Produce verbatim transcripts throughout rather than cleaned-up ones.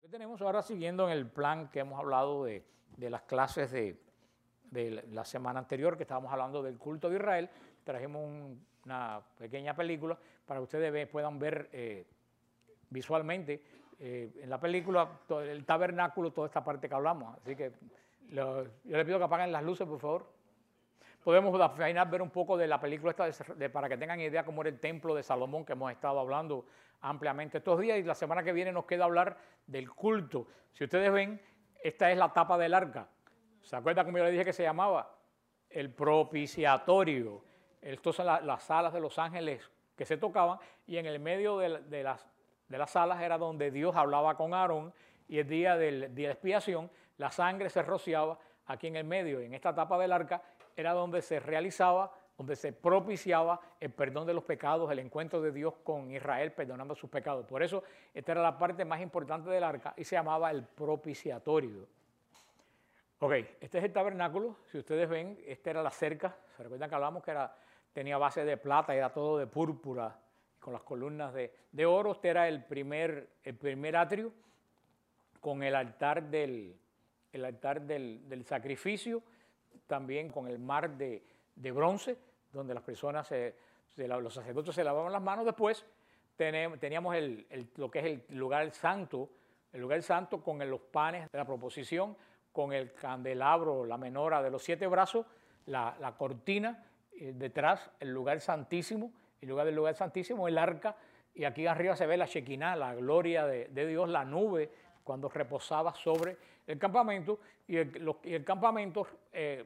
Tenemos ahora siguiendo en el plan que hemos hablado de, de las clases de, de la semana anterior, que estábamos hablando del culto de Israel. Trajimos un, una pequeña película para que ustedes ve, puedan ver eh, visualmente eh, en la película todo el tabernáculo, toda esta parte que hablamos. Así que lo, yo les pido que apaguen las luces, por favor. Podemos al final ver un poco de la película esta de, de, para que tengan idea cómo era el templo de Salomón, que hemos estado hablando ampliamente estos días, y la semana que viene nos queda hablar del culto. Si ustedes ven, esta es la tapa del arca. ¿Se acuerdan cómo yo les dije que se llamaba? El propiciatorio. Estas son la, las salas de los ángeles que se tocaban, y en el medio de, de, las, de las salas era donde Dios hablaba con Aarón, y el día del día de expiación la sangre se rociaba aquí en el medio, en esta tapa del arca, era donde se realizaba, donde se propiciaba el perdón de los pecados, el encuentro de Dios con Israel perdonando sus pecados. Por eso esta era la parte más importante del arca y se llamaba el propiciatorio. Ok, este es el tabernáculo. Si ustedes ven, esta era la cerca. Se recuerdan que hablamos que era, tenía base de plata, era todo de púrpura, con las columnas de, de oro. Este era el primer, el primer atrio con el altar del, el altar del, del sacrificio, también con el mar de, de bronce, donde las personas, se, se, los sacerdotes se lavaban las manos. Después teníamos el, el, lo que es el lugar santo, el lugar santo con los panes de la proposición, con el candelabro, la menora de los siete brazos, la, la cortina, eh, detrás el lugar santísimo, el lugar del lugar santísimo, el arca, y aquí arriba se ve la Shekinah, la gloria de, de Dios, la nube, cuando reposaba sobre el campamento, y el, lo, y el campamento eh,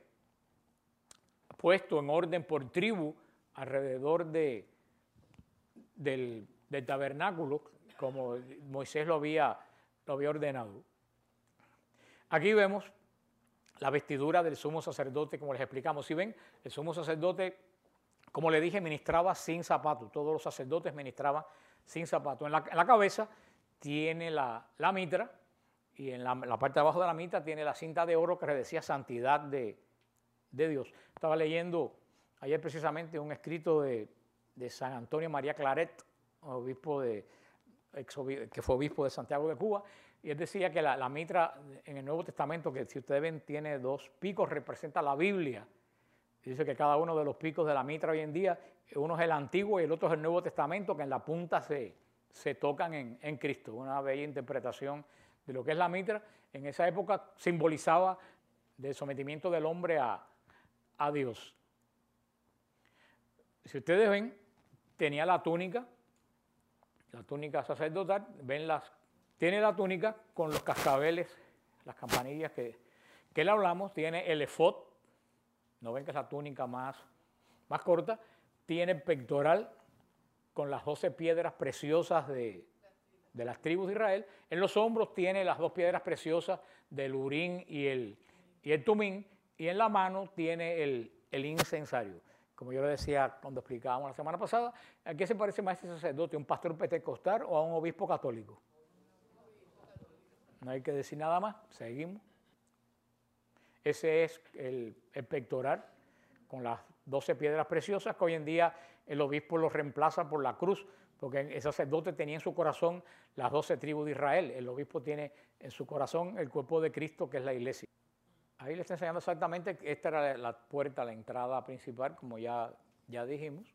puesto en orden por tribu alrededor de, del, del tabernáculo, como Moisés lo había, lo había ordenado. Aquí vemos la vestidura del sumo sacerdote, como les explicamos. Si ven, el sumo sacerdote, como le dije, ministraba sin zapatos. Todos los sacerdotes ministraban sin zapatos. En la, en la cabeza tiene la, la mitra, y en la, la parte de abajo de la mitra tiene la cinta de oro que decía santidad de, de Dios. Estaba leyendo ayer precisamente un escrito de, de San Antonio María Claret, obispo de, ex, que fue obispo de Santiago de Cuba, y él decía que la, la mitra en el Nuevo Testamento, que si ustedes ven tiene dos picos, representa la Biblia. Y dice que cada uno de los picos de la mitra hoy en día, uno es el Antiguo y el otro es el Nuevo Testamento, que en la punta se, se tocan en, en Cristo. Una bella interpretación de lo que es la mitra. En esa época simbolizaba el sometimiento del hombre a, a Dios. Si ustedes ven, tenía la túnica, la túnica sacerdotal, ven las, tiene la túnica con los cascabeles, las campanillas que, que le hablamos, tiene el efod, no ven que es la túnica más, más corta, tiene el pectoral con las doce piedras preciosas de, de las tribus de Israel, en los hombros tiene las dos piedras preciosas del Urín y el, y el Tumín, y en la mano tiene el, el incensario. Como yo le decía cuando explicábamos la semana pasada, ¿a qué se parece más este sacerdote? ¿A un pastor pentecostal o a un obispo católico? No hay que decir nada más, seguimos. Ese es el, el pectoral con las doce piedras preciosas, que hoy en día el obispo lo reemplaza por la cruz, porque el sacerdote tenía en su corazón las doce tribus de Israel. El obispo tiene en su corazón el cuerpo de Cristo, que es la iglesia. Ahí le está enseñando exactamente que esta era la puerta, la entrada principal, como ya, ya dijimos.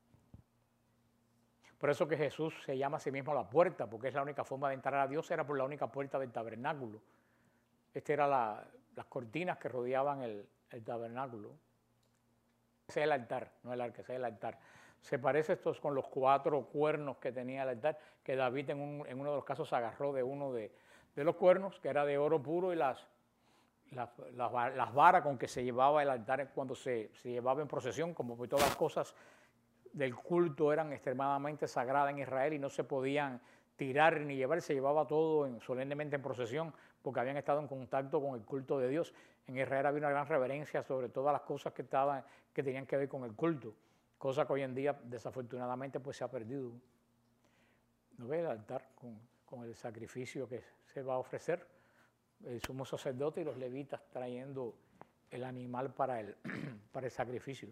Por eso que Jesús se llama a sí mismo la puerta, porque es la única forma de entrar a Dios, era por la única puerta del tabernáculo. Estas eran la, las cortinas que rodeaban el, el tabernáculo. Ese es el altar, no el arca, ese es el altar. Se parece esto con los cuatro cuernos que tenía el altar, que David en, un, en uno de los casos se agarró de uno de, de los cuernos, que era de oro puro, y las, las, las, las varas con que se llevaba el altar cuando se, se llevaba en procesión, como pues todas las cosas del culto eran extremadamente sagradas en Israel y no se podían tirar ni llevar, se llevaba todo en, solemnemente en procesión, porque habían estado en contacto con el culto de Dios. En Israel había una gran reverencia sobre todas las cosas que, estaban, que tenían que ver con el culto, cosa que hoy en día desafortunadamente pues se ha perdido. ¿No ve el altar con, con el sacrificio que se va a ofrecer? El sumo sacerdote y los levitas trayendo el animal para el, para el sacrificio.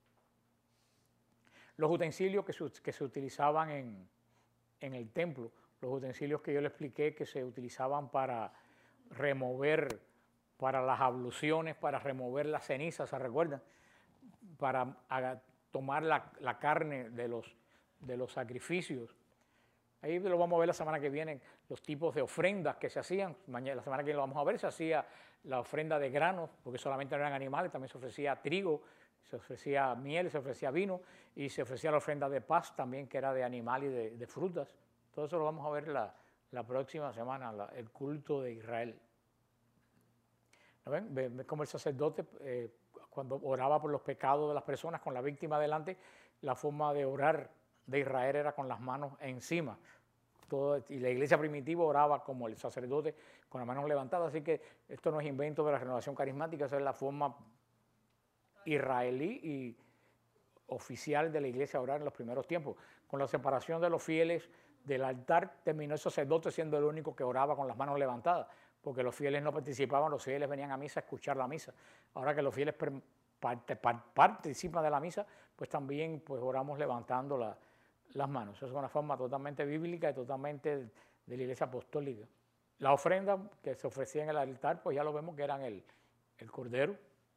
Los utensilios que se, que se utilizaban en, en el templo, los utensilios que yo le expliqué que se utilizaban para remover, para las abluciones, para remover las cenizas, ¿se recuerdan? Para haga, tomar la, la carne de los, de los sacrificios. Ahí lo vamos a ver la semana que viene, los tipos de ofrendas que se hacían. Mañana, la semana que viene lo vamos a ver, se hacía la ofrenda de granos, porque solamente no eran animales, también se ofrecía trigo, se ofrecía miel, se ofrecía vino, y se ofrecía la ofrenda de paz también, que era de animal y de, de frutas. Todo eso lo vamos a ver la, la próxima semana, la, el culto de Israel. ¿No ven? Ven como el sacerdote, eh, cuando oraba por los pecados de las personas con la víctima delante, la forma de orar de Israel era con las manos encima. Todo, y la iglesia primitiva oraba como el sacerdote con las manos levantadas, así que esto no es invento de la renovación carismática, esa es la forma israelí y oficial de la iglesia orar en los primeros tiempos. Con la separación de los fieles del altar, terminó el sacerdote siendo el único que oraba con las manos levantadas, porque los fieles no participaban, los fieles venían a misa a escuchar la misa. Ahora que los fieles participan de la misa, pues también pues, oramos levantando la, las manos. Eso es una forma totalmente bíblica y totalmente de la iglesia apostólica. La ofrenda que se ofrecía en el altar, pues ya lo vemos que eran el, el cordero.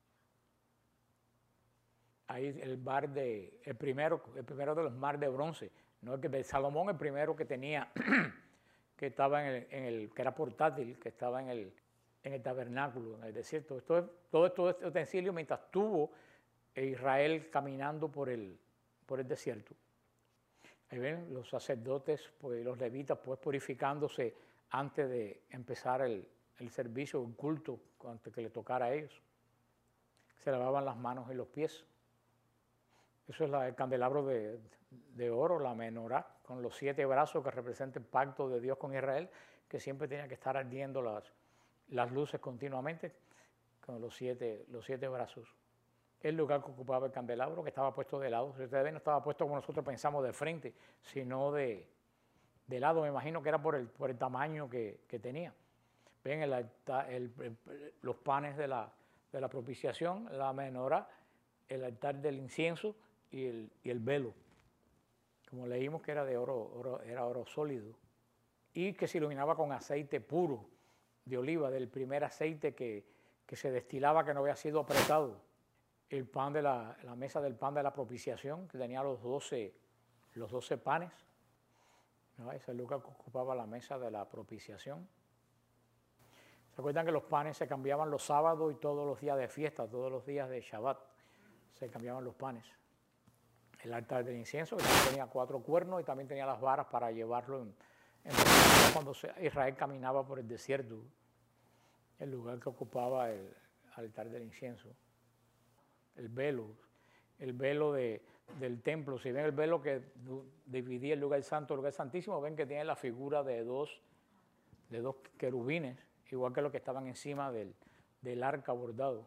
Ahí el bar de, el primero, el primero de los mar de bronce, no el que de Salomón, el primero que tenía, que estaba en el, en el, que era portátil, que estaba en el, en el tabernáculo, en el desierto. Esto es, todo esto este utensilio mientras estuvo Israel caminando por el, por el desierto. Ahí ven los sacerdotes, pues, los levitas, pues purificándose antes de empezar el, el servicio, el culto, antes que le tocara a ellos. Se lavaban las manos y los pies. Eso es la, el candelabro de, de oro, la menorá, con los siete brazos que representa el pacto de Dios con Israel, que siempre tenía que estar ardiendo las, las luces continuamente, con los siete, los siete brazos. El lugar que ocupaba el candelabro, que estaba puesto de lado. Si ustedes ven, no estaba puesto como nosotros pensamos de frente, sino de, de lado. Me imagino que era por el, por el tamaño que, que tenía. Ven el, altar, el, el, los panes de la, de la propiciación, la menorá, el altar del incienso y el, y el velo. Como leímos que era de oro, oro, era oro sólido. Y que se iluminaba con aceite puro de oliva, del primer aceite que, que se destilaba, que no había sido apretado. El pan de la, la mesa del pan de la propiciación, que tenía los doce, los doce panes. ¿No? Ese lugar que ocupaba la mesa de la propiciación. ¿Se acuerdan que los panes se cambiaban los sábados y todos los días de fiesta, todos los días de Shabbat? Se cambiaban los panes. El altar del incienso, que también tenía cuatro cuernos y también tenía las varas para llevarlo en, en cuando Israel caminaba por el desierto. El lugar que ocupaba el altar del incienso. El velo, el velo de, del templo. Si ven el velo que dividía el lugar santo, el lugar santísimo, ven que tiene la figura de dos, de dos querubines, igual que los que estaban encima del, del arca bordado.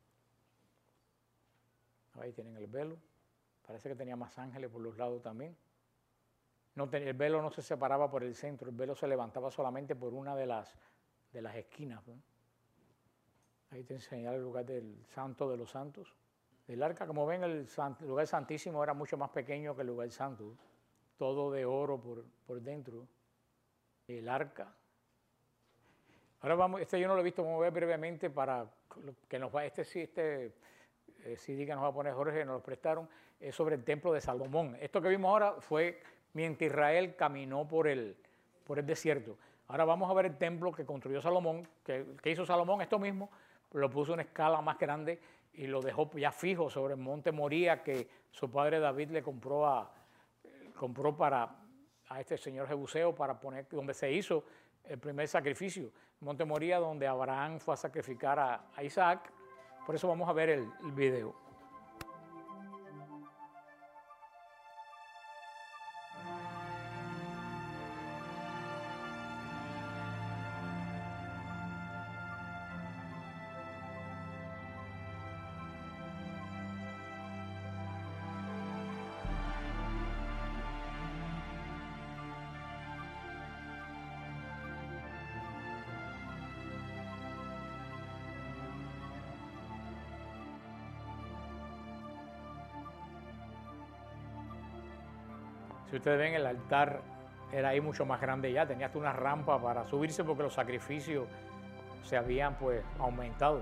Ahí tienen el velo. Parece que tenía más ángeles por los lados también. No tenía, el velo no se separaba por el centro, el velo se levantaba solamente por una de las, de las esquinas, ¿no? Ahí te enseñaba el lugar del santo de los santos. El arca, como ven, el, sant, el lugar santísimo era mucho más pequeño que el lugar santo, todo de oro por, por dentro. El arca. Ahora vamos, este yo no lo he visto, vamos a ver brevemente para que nos va, este sí, este eh, C D que nos va a poner Jorge, nos lo prestaron, es sobre el templo de Salomón. Esto que vimos ahora fue mientras Israel caminó por el, por el desierto. Ahora vamos a ver el templo que construyó Salomón, que, que hizo Salomón esto mismo, lo puso en una escala más grande y lo dejó ya fijo sobre el monte Moría que su padre David le compró, a, compró para, a este señor Jebuseo para poner, donde se hizo el primer sacrificio. Monte Moría, donde Abraham fue a sacrificar a, a Isaac. Por eso vamos a ver el, el video. Si ustedes ven el altar era ahí mucho más grande ya, tenía hasta una rampa para subirse porque los sacrificios se habían pues aumentado.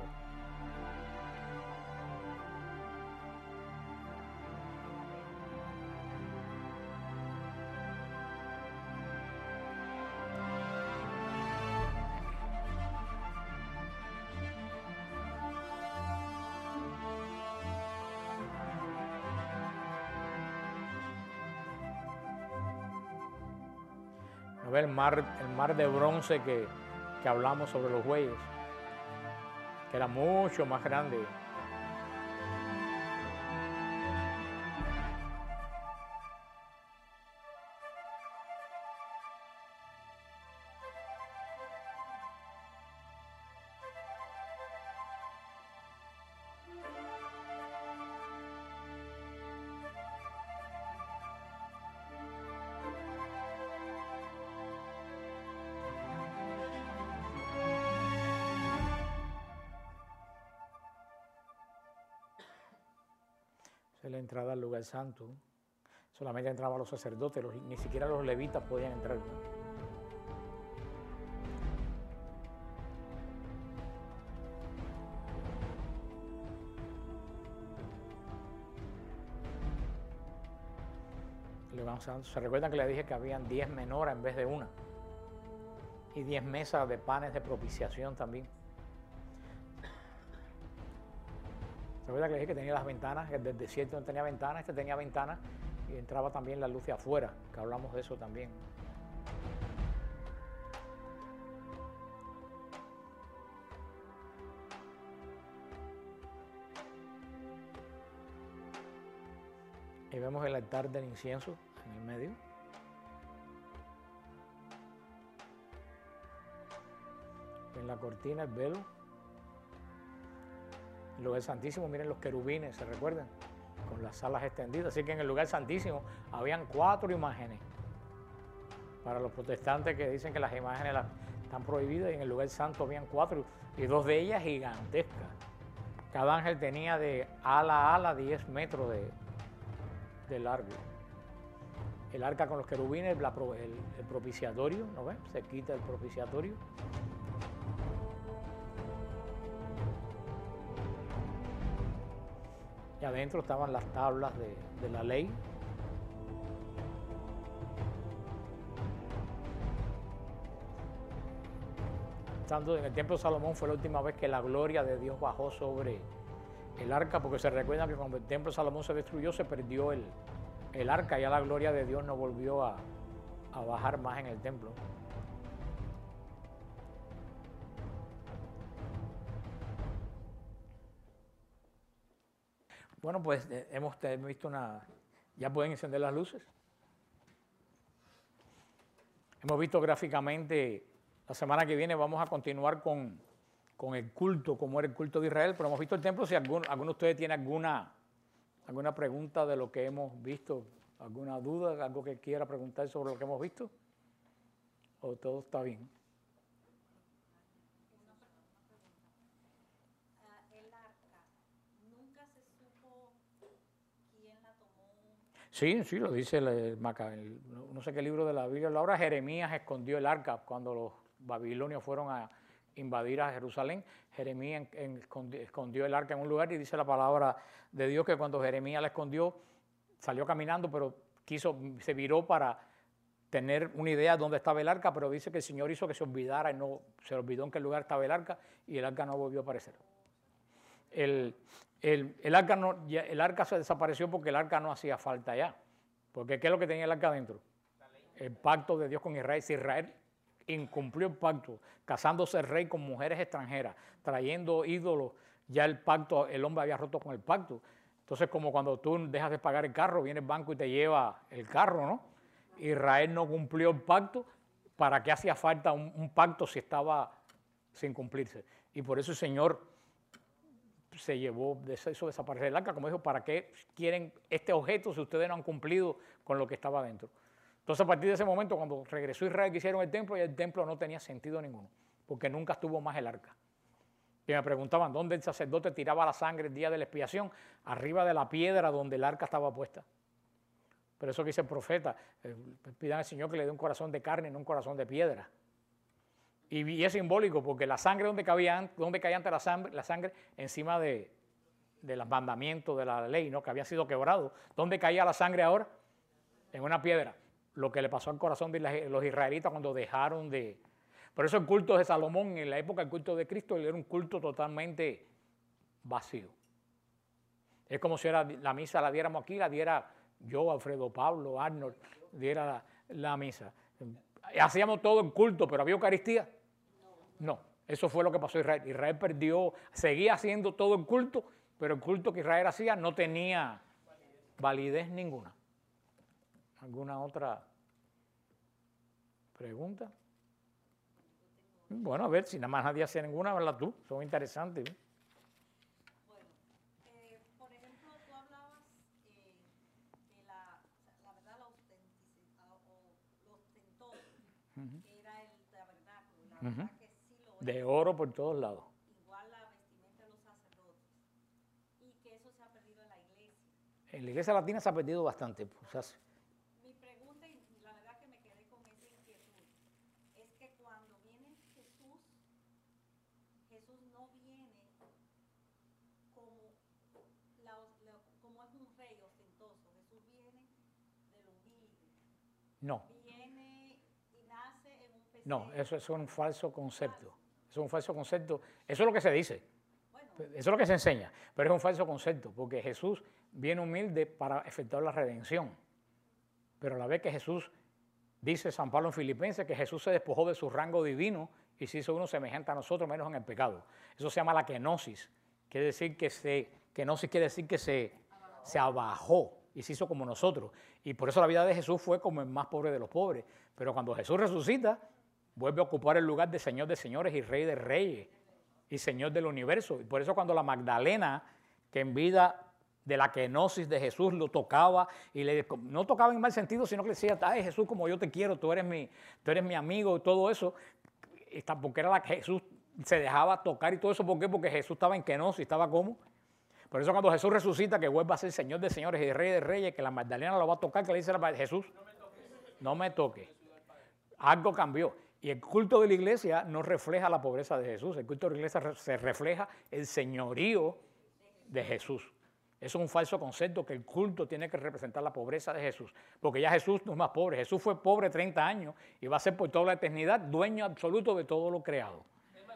A ver, el mar, el mar de bronce que, que hablamos sobre los bueyes, que era mucho más grande. Esa es la entrada al lugar santo. Solamente entraban los sacerdotes, los, ni siquiera los levitas podían entrar, ¿no? Se recuerdan que le dije que habían diez menorás en vez de una y diez mesas de panes de propiciación también. ¿Se recuerda que le dije que tenía las ventanas? El del desierto no tenía ventanas, este tenía ventanas y entraba también la luz de afuera, que hablamos de eso también. Y vemos el altar del incienso en el medio. En la cortina, el velo. En el lugar santísimo, miren los querubines, ¿se recuerdan? Con las alas extendidas. Así que en el lugar santísimo habían cuatro imágenes. Para los protestantes que dicen que las imágenes las están prohibidas, y en el lugar santo habían cuatro, y dos de ellas gigantescas. Cada ángel tenía de ala a ala diez metros de, de largo. El arca con los querubines, la, el, el propiciatorio, ¿no ven? Se quita el propiciatorio. Y adentro estaban las tablas de, de la ley. Estando en el templo de Salomón fue la última vez que la gloria de Dios bajó sobre el arca, porque se recuerda que cuando el templo de Salomón se destruyó, se perdió el, el arca, ya la gloria de Dios no volvió a, a bajar más en el templo. Bueno, pues eh, hemos visto una... Ya pueden encender las luces. Hemos visto gráficamente, la semana que viene vamos a continuar con, con el culto, como era el culto de Israel, pero hemos visto el templo. Si algún, alguno de ustedes tiene alguna, alguna pregunta de lo que hemos visto, alguna duda, algo que quiera preguntar sobre lo que hemos visto, o todo está bien. Sí, sí, lo dice el, el, el, no sé qué libro de la Biblia. Ahora Jeremías escondió el arca cuando los babilonios fueron a invadir a Jerusalén. Jeremías en, en, escondió, escondió el arca en un lugar y dice la palabra de Dios que cuando Jeremías la escondió, salió caminando, pero quiso, se viró para tener una idea de dónde estaba el arca, pero dice que el Señor hizo que se olvidara y no se olvidó en qué lugar estaba el arca y el arca no volvió a aparecer. El, el, el, arca no, el arca se desapareció porque el arca no hacía falta ya. Porque ¿qué es lo que tenía el arca adentro? El pacto de Dios con Israel. Si Israel incumplió el pacto, casándose el rey con mujeres extranjeras, trayendo ídolos, ya el pacto, el hombre había roto con el pacto. Entonces, como cuando tú dejas de pagar el carro, viene el banco y te lleva el carro, ¿no? Israel no cumplió el pacto. ¿Para qué hacía falta un, un pacto si estaba sin cumplirse? Y por eso el Señor se llevó, hizo desaparecer el arca, como dijo, ¿para qué quieren este objeto si ustedes no han cumplido con lo que estaba dentro? Entonces, a partir de ese momento, cuando regresó Israel, que hicieron el templo, y el templo no tenía sentido ninguno, porque nunca estuvo más el arca. Y me preguntaban, ¿dónde el sacerdote tiraba la sangre el día de la expiación? Arriba de la piedra donde el arca estaba puesta. Pero eso que dice el profeta, eh, pidan al Señor que le dé un corazón de carne y no un corazón de piedra. Y, y es simbólico porque la sangre, ¿dónde cabía, dónde caía antes la sangre? La sangre encima de, de los mandamientos de la ley, ¿no? Que había sido quebrado. ¿Dónde caía la sangre ahora? En una piedra. Lo que le pasó al corazón de los israelitas cuando dejaron de... Por eso el culto de Salomón, en la época del culto de Cristo, era un culto totalmente vacío. Es como si era la misa la diéramos aquí, la diera yo, Alfredo Pablo, Arnold, diera la, la misa. Hacíamos todo en culto, pero ¿había Eucaristía? No. Eso fue lo que pasó a Israel. Israel perdió, seguía haciendo todo en culto, pero el culto que Israel hacía no tenía validez ninguna. ¿Alguna otra pregunta? Bueno, a ver, si nada más nadie hace ninguna, habla tú, son interesantes. ¿eh? Bueno, eh, por ejemplo, tú hablabas eh, de la, la verdad, la autenticidad o lo ostentoso, uh-huh. que era el tabernáculo, la uh-huh. verdad que sí lo es. De oro por todos lados. Igual la vestimenta de los sacerdotes, y que eso se ha perdido en la iglesia. En la iglesia latina se ha perdido bastante, pues, hace. No. Viene y nace en un pesebre. No, eso, eso es un falso concepto. Eso es un falso concepto. Eso es lo que se dice. Bueno. Eso es lo que se enseña. Pero es un falso concepto, porque Jesús viene humilde para efectuar la redención. Pero a la vez que Jesús, dice San Pablo en Filipenses, que Jesús se despojó de su rango divino y se hizo uno semejante a nosotros, menos en el pecado. Eso se llama la kenosis. Quiere decir que se, kenosis quiere decir que se, se abajó y se hizo como nosotros. Y por eso la vida de Jesús fue como el más pobre de los pobres. Pero cuando Jesús resucita, vuelve a ocupar el lugar de Señor de señores y Rey de reyes y Señor del universo. Y por eso cuando la Magdalena, que en vida de la kenosis de Jesús lo tocaba, y le, no tocaba en mal sentido, sino que le decía, ay Jesús, como yo te quiero, tú eres mi, tú eres mi amigo, y todo eso, porque era la que Jesús se dejaba tocar y todo eso. ¿Por qué? Porque Jesús estaba en kenosis, estaba como... Por eso cuando Jesús resucita, que vuelva a ser Señor de señores y Rey de reyes, que la Magdalena lo va a tocar, que le dice a Jesús, no me toques. No me toques. Algo cambió. Y el culto de la iglesia no refleja la pobreza de Jesús. El culto de la iglesia se refleja el señorío de Jesús. Eso es un falso concepto, que el culto tiene que representar la pobreza de Jesús. Porque ya Jesús no es más pobre. Jesús fue pobre treinta años y va a ser por toda la eternidad dueño absoluto de todo lo creado.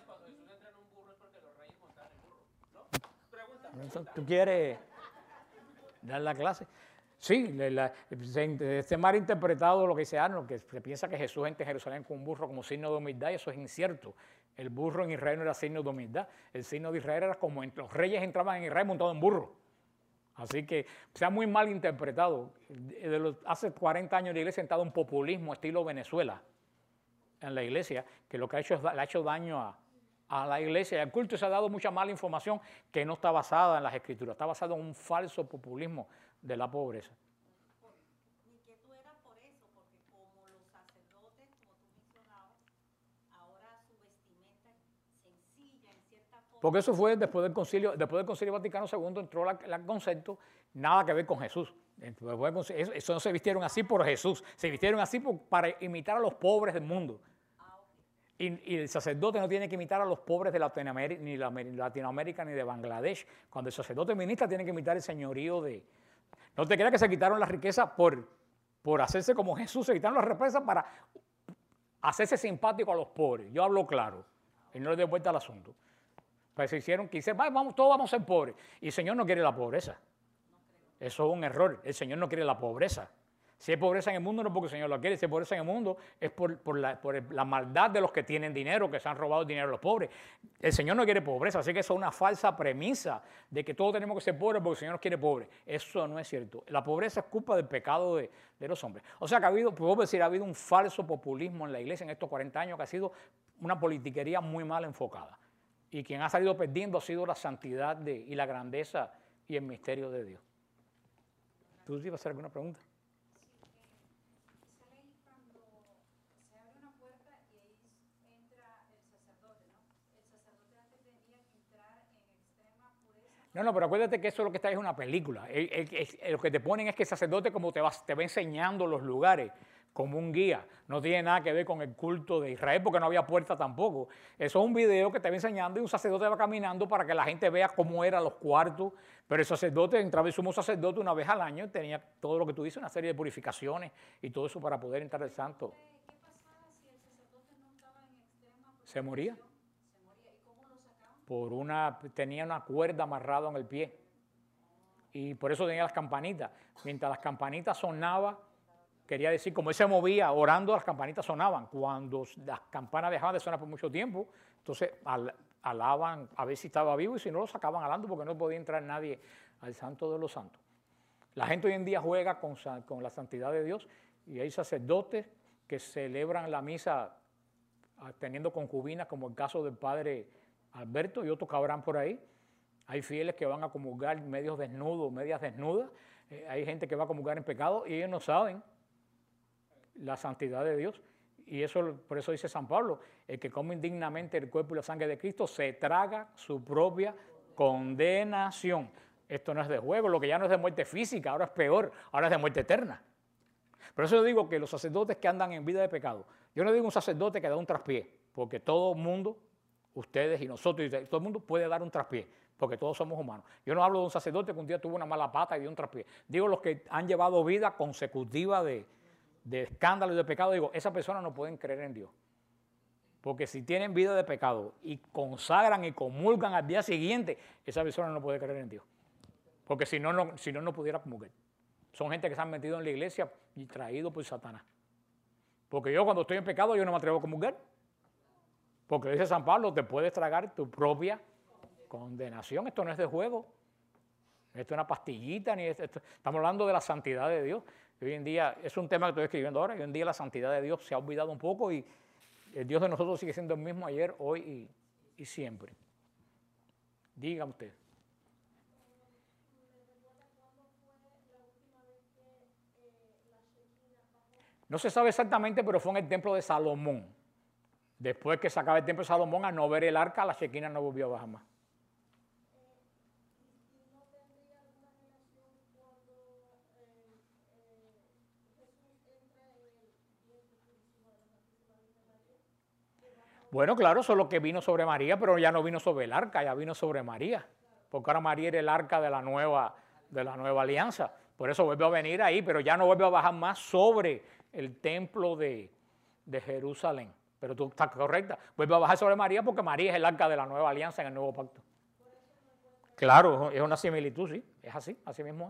¿Tú quieres dar la clase? Sí, la, se, se mal interpretado lo que dice Arnold, que se piensa que Jesús entra en Jerusalén con un burro como signo de humildad, y eso es incierto. El burro en Israel no era signo de humildad. El signo de Israel era como los reyes entraban en Israel montados en burro. Así que se ha muy mal interpretado. De los, hace cuarenta años la iglesia ha entrado en un populismo estilo Venezuela en la iglesia, que lo que ha hecho es le ha hecho daño a a la iglesia y al culto. Se ha dado mucha mala información que no está basada en las escrituras, está basada en un falso populismo de la pobreza. Ni que tú eras por eso, porque como los sacerdotes, como tú mencionabas, ahora su vestimenta es sencilla en cierta forma. Porque eso fue después del concilio, después del concilio Vaticano segundo entró el concepto, nada que ver con Jesús. Eso, eso no se vistieron así por Jesús, se vistieron así por, para imitar a los pobres del mundo. Y, y el sacerdote no tiene que imitar a los pobres de Latinoamérica, ni de Latinoamérica ni de Bangladesh. Cuando el sacerdote ministra tiene que imitar el señorío de... No te creas que se quitaron la riqueza por, por hacerse como Jesús, se quitaron la riqueza para hacerse simpático a los pobres. Yo hablo claro y no le doy vuelta al asunto. Pues se hicieron, que vamos, todos vamos a ser pobres. Y el Señor no quiere la pobreza. Eso es un error. El Señor no quiere la pobreza. Si hay pobreza en el mundo no es porque el Señor lo quiere, si hay pobreza en el mundo es por, por, la, por la maldad de los que tienen dinero, que se han robado el dinero a los pobres. El Señor no quiere pobreza, así que eso es una falsa premisa de que todos tenemos que ser pobres porque el Señor nos quiere pobres. Eso no es cierto. La pobreza es culpa del pecado de, de los hombres. O sea que ha habido, puedo decir, ha habido un falso populismo en la iglesia en estos cuarenta años que ha sido una politiquería muy mal enfocada. Y quien ha salido perdiendo ha sido la santidad de, y la grandeza y el misterio de Dios. ¿Tú ibas a hacer alguna pregunta? No, no, pero acuérdate que eso es lo que está es una película. El- el- el- lo que te ponen es que el sacerdote como te va, te va enseñando los lugares como un guía. No tiene nada que ver con el culto de Israel porque no había puerta tampoco. Eso es un video que te va enseñando y un sacerdote va caminando para que la gente vea cómo eran los cuartos. Pero el sacerdote, entraba el sumo sacerdote una vez al año, tenía todo lo que tú dices, una serie de purificaciones y todo eso para poder entrar al santo. ¿Qué pasaba si el sacerdote no estaba en extrema Se moría. preparación? Se moría. ¿Y cómo lo sacaban? Por una, tenía una cuerda amarrada en el pie. Y por eso tenía las campanitas. Mientras las campanitas sonaban, quería decir, como él se movía orando, las campanitas sonaban. Cuando las campanas dejaban de sonar por mucho tiempo, entonces al, alaban a ver si estaba vivo y si no lo sacaban alando porque no podía entrar nadie al santo de los santos. La gente hoy en día juega con, con la santidad de Dios y hay sacerdotes que celebran la misa teniendo concubinas, como el caso del padre Alberto y otros que habrán por ahí. Hay fieles que van a comulgar medios desnudos, medias desnudas. Eh, hay gente que va a comulgar en pecado y ellos no saben la santidad de Dios. Y eso, por eso dice San Pablo, el que come indignamente el cuerpo y la sangre de Cristo se traga su propia condenación. Esto no es de juego, lo que ya no es de muerte física, ahora es peor, ahora es de muerte eterna. Por eso yo digo que los sacerdotes que andan en vida de pecado, yo no digo un sacerdote que da un traspié, porque todo el mundo, ustedes y nosotros, y todo el mundo puede dar un traspié, porque todos somos humanos. Yo no hablo de un sacerdote que un día tuvo una mala pata y dio un traspié. Digo los que han llevado vida consecutiva de, de escándalo y de pecado, digo, esas personas no pueden creer en Dios. Porque si tienen vida de pecado y consagran y comulgan al día siguiente, esa persona no puede creer en Dios. Porque si no, no, si no, no pudiera comulgar. Son gente que se han metido en la iglesia y traído por Satanás. Porque yo cuando estoy en pecado, yo no me atrevo a comulgar. Porque dice San Pablo, te puedes tragar tu propia condenación. Esto no es de juego. Esto es una pastillita. Ni esto, esto, estamos hablando de la santidad de Dios. Y hoy en día, es un tema que estoy escribiendo ahora, y hoy en día la santidad de Dios se ha olvidado un poco y el Dios de nosotros sigue siendo el mismo ayer, hoy y, y siempre. Diga usted. No se sabe exactamente, pero fue en el templo de Salomón. Después que se acaba el templo de Salomón, al no ver el arca, la Shekinah no volvió a bajar más. Bueno, claro, eso es lo que vino sobre María, pero ya no vino sobre el arca, ya vino sobre María. Porque ahora María era el arca de la nueva, de la nueva alianza. Por eso vuelve a venir ahí, pero ya no vuelve a bajar más sobre el templo de, de Jerusalén. Pero tú estás correcta. Vuelve a bajar sobre María porque María es el arca de la nueva alianza en el nuevo pacto. Claro, es una similitud, sí. Es así, así mismo es.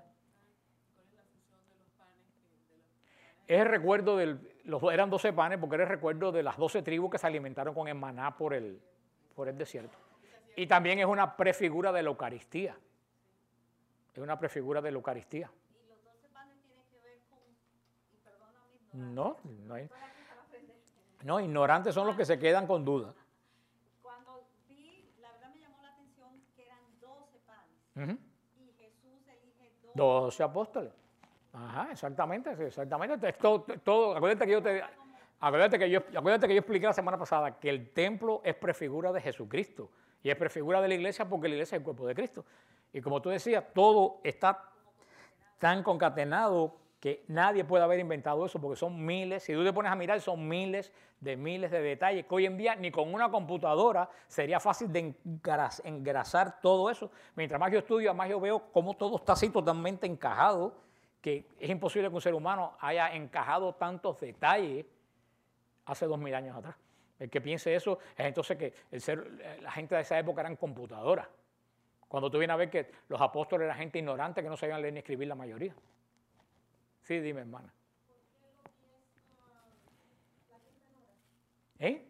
Es el recuerdo del, los, eran doce panes porque era el recuerdo de las doce tribus que se alimentaron con el maná por el, por el desierto. Y también es una prefigura de la Eucaristía. Es una prefigura de la Eucaristía. ¿Y los doce panes tienen que ver con, y perdona mi ignorancia, No, no hay. No, ignorantes son los que se quedan con dudas. Cuando vi, la verdad me llamó la atención que eran doce panes. Uh-huh. Y Jesús elige doce. doce apóstoles. Ajá, exactamente, exactamente. Todo, todo, acuérdate que yo te, acuérdate que yo, acuérdate que yo expliqué la semana pasada que el templo es prefigura de Jesucristo y es prefigura de la iglesia porque la iglesia es el cuerpo de Cristo. Y como tú decías, todo está tan concatenado que nadie puede haber inventado eso porque son miles, si tú te pones a mirar, son miles de miles de detalles que hoy en día ni con una computadora sería fácil de engras, engrasar todo eso. Mientras más yo estudio, más yo veo cómo todo está así totalmente encajado, que es imposible que un ser humano haya encajado tantos detalles hace dos mil años atrás. El que piense eso es entonces que el ser, la gente de esa época eran computadoras. Cuando tú vienes a ver que los apóstoles eran gente ignorante que no sabían leer ni escribir la mayoría. Sí, dime, hermana. ¿Eh?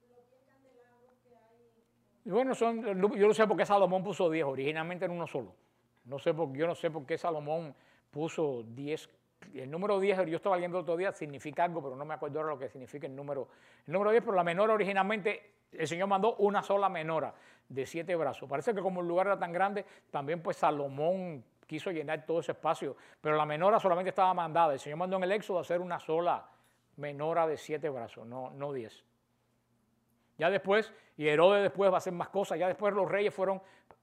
Y bueno, son, yo no sé por qué Salomón puso diez, originalmente en uno solo. No sé por, yo no sé por qué Salomón puso diez. El número diez, yo estaba leyendo el otro día, significa algo, pero no me acuerdo ahora lo que significa el número. El número diez, pero la menora originalmente, el Señor mandó una sola menora de siete brazos. Parece que como el lugar era tan grande, también pues Salomón quiso llenar todo ese espacio, pero la menora solamente estaba mandada. El Señor mandó en el Éxodo a hacer una sola menora de siete brazos, no, no diez. Ya después, y Herodes después va a hacer más cosas, ya después los reyes fueron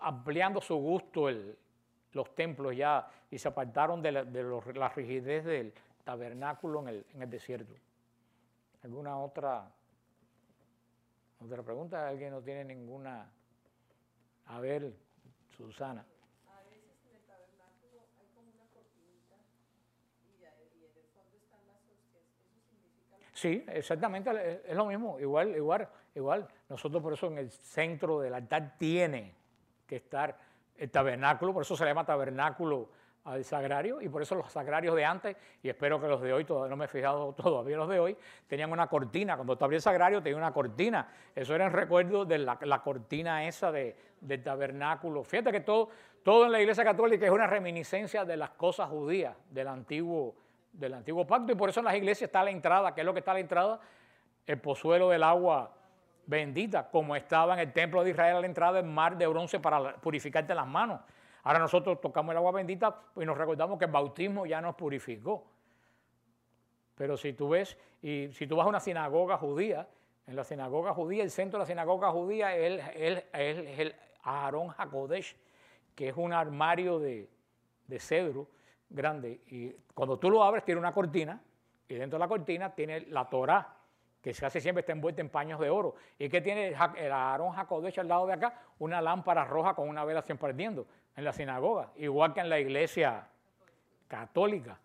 ampliando su gusto el, los templos ya y se apartaron de la, de los, la rigidez del tabernáculo en el, en el desierto. ¿Alguna otra, otra pregunta? ¿Alguien no tiene ninguna? A ver, Susana. A veces en el tabernáculo hay como una cortinita y, y en el fondo están las hostias. ¿Eso significa? Sí, exactamente, es lo mismo, igual, igual, igual. Nosotros por eso en el centro del altar tiene que estar el tabernáculo, por eso se le llama tabernáculo al sagrario, y por eso los sagrarios de antes, y espero que los de hoy, todavía no me he fijado todavía los de hoy, tenían una cortina. Cuando tú abrías el sagrario tenía una cortina. Eso era en recuerdo de la, la cortina esa de, del tabernáculo. Fíjate que todo, todo en la Iglesia Católica es una reminiscencia de las cosas judías del antiguo, del antiguo pacto, y por eso en las iglesias está la entrada. ¿Qué es lo que está a la entrada? El pozuelo del agua bendita, como estaba en el templo de Israel a la entrada el mar de bronce para purificarte las manos. Ahora nosotros tocamos el agua bendita y nos recordamos que el bautismo ya nos purificó. Pero si tú ves, y si tú vas a una sinagoga judía, en la sinagoga judía, el centro de la sinagoga judía es el, el, el, el Aarón HaKodesh, que es un armario de, de cedro grande. Y cuando tú lo abres tiene una cortina, y dentro de la cortina tiene la Torá, que casi siempre está envuelta en paños de oro. ¿Y qué tiene el Aarón HaKodesh al lado de acá? Una lámpara roja con una vela siempre ardiendo en la sinagoga, igual que en la iglesia católica.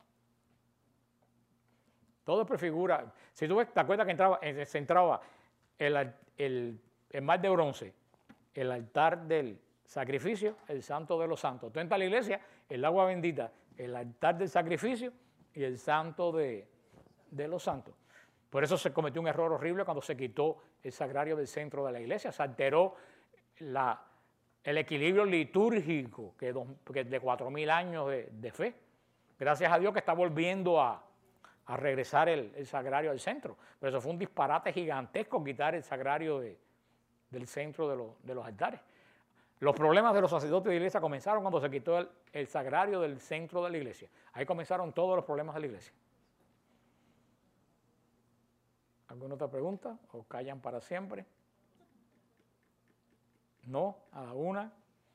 Todo prefigura. Si tú ves, te acuerdas que entraba, se entraba el, el, el mar de bronce, el altar del sacrificio, el santo de los santos. Tú entras a la iglesia, el agua bendita, el altar del sacrificio y el santo de, de los santos. Por eso se cometió un error horrible cuando se quitó el sagrario del centro de la iglesia. Se alteró la, el equilibrio litúrgico que, dos, que de cuatro mil años de, de fe. Gracias a Dios que está volviendo a, a regresar el, el sagrario al centro. Pero eso fue un disparate gigantesco quitar el sagrario de, del centro de, lo, de los altares. Los problemas de los sacerdotes de la iglesia comenzaron cuando se quitó el, el sagrario del centro de la iglesia. Ahí comenzaron todos los problemas de la iglesia. ¿Alguna otra pregunta? ¿O callan para siempre? No, a la una,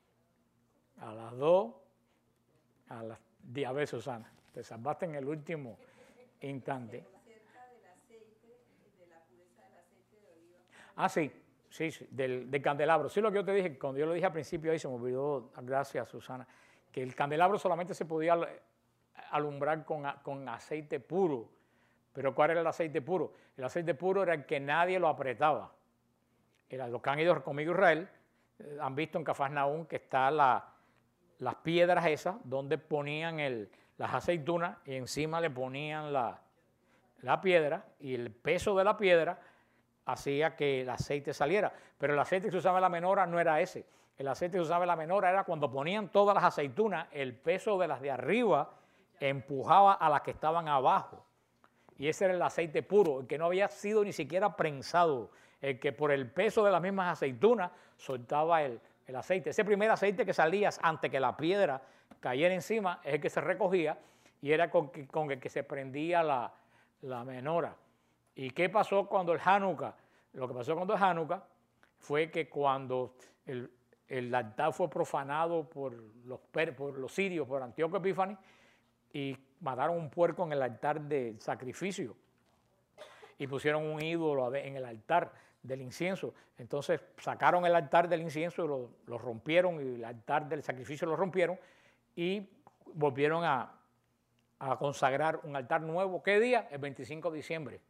a las dos, a las diez. A ver, Susana, te salvaste en el último instante. Acerca del aceite, de la pureza del aceite de oliva. Ah, sí, sí, sí del, del candelabro. Sí, lo que yo te dije, cuando yo lo dije al principio ahí se me olvidó, gracias Susana, que el candelabro solamente se podía alumbrar con, con aceite puro. Pero ¿cuál era el aceite puro? El aceite puro era el que nadie lo apretaba. Era, los que han ido conmigo a Israel eh, han visto en Cafarnaúm que están la, las piedras esas donde ponían el, las aceitunas y encima le ponían la, la piedra, y el peso de la piedra hacía que el aceite saliera. Pero el aceite que se usaba en la menora no era ese. El aceite que se usaba en la menora era cuando ponían todas las aceitunas, el peso de las de arriba empujaba a las que estaban abajo. Y ese era el aceite puro, el que no había sido ni siquiera prensado, el que por el peso de las mismas aceitunas soltaba el, el aceite. Ese primer aceite que salía antes que la piedra cayera encima es el que se recogía y era con, con el que se prendía la, la menora. ¿Y qué pasó cuando el Hanukkah? Lo que pasó cuando el Hanukkah fue que cuando el, el altar fue profanado por los, por los sirios, por Antíoco Epífanes, y mataron un puerco en el altar del sacrificio y pusieron un ídolo en el altar del incienso. Entonces sacaron el altar del incienso y lo, lo rompieron, y el altar del sacrificio lo rompieron y volvieron a, a consagrar un altar nuevo. ¿Qué día? El veinticinco de diciembre,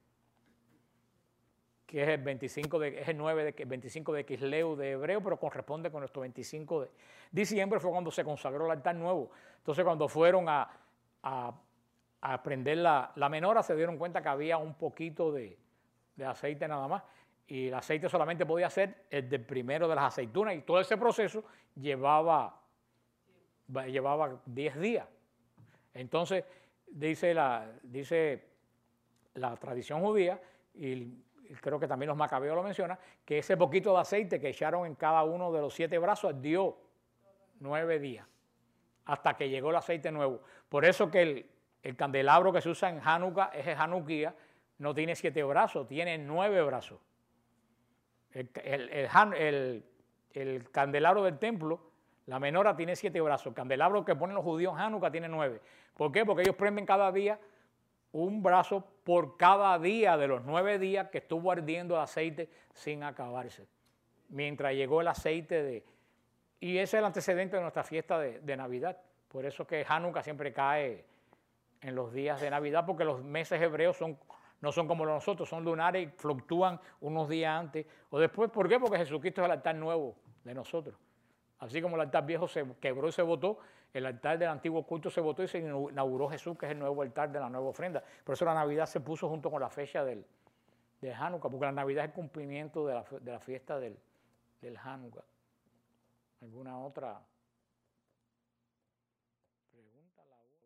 que es el veinticinco de, es el nueve de, el veinticinco de Quisleu de hebreo, pero corresponde con nuestro veinticinco de diciembre, fue cuando se consagró el altar nuevo. Entonces cuando fueron a A, a prender la, la menora, se dieron cuenta que había un poquito de, de aceite nada más, y el aceite solamente podía ser el del primero de las aceitunas, y todo ese proceso llevaba llevaba diez días. Entonces dice la, dice la tradición judía, y creo que también los macabeos lo mencionan, que ese poquito de aceite que echaron en cada uno de los siete brazos dio nueve días, hasta que llegó el aceite nuevo. Por eso que el, el candelabro que se usa en Hanukkah, es el Hanukkah, no tiene siete brazos, tiene nueve brazos. El, el, el, el, el candelabro del templo, la menorá tiene siete brazos. El candelabro que ponen los judíos en Hanukkah tiene nueve. ¿Por qué? Porque ellos prenden cada día un brazo por cada día de los nueve días que estuvo ardiendo el aceite sin acabarse. Mientras llegó el aceite de... Y ese es el antecedente de nuestra fiesta de, de Navidad. Por eso que Hanukkah siempre cae en los días de Navidad, porque los meses hebreos son, no son como los nosotros, son lunares y fluctúan unos días antes o después. ¿Por qué? Porque Jesucristo es el altar nuevo de nosotros. Así como el altar viejo se quebró y se botó, el altar del antiguo culto se botó y se inauguró Jesús, que es el nuevo altar de la nueva ofrenda. Por eso la Navidad se puso junto con la fecha del, de Hanukkah, porque la Navidad es el cumplimiento de la, de la fiesta del, del Hanukkah. ¿Alguna otra?